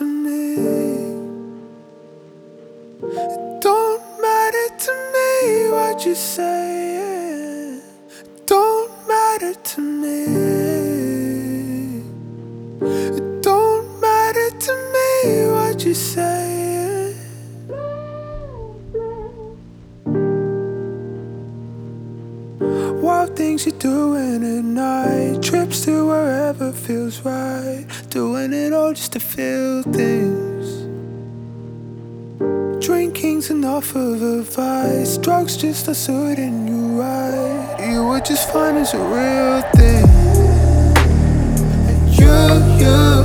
to me. It don't matter to me what you say. It don't matter to me. It don't matter to me what you say. Wild things you're doing at night, trips to wherever feels right, doing it all just to feel things. Drinking's enough of a vice, drugs just are suiting you right. You were just fine as a real thing. And you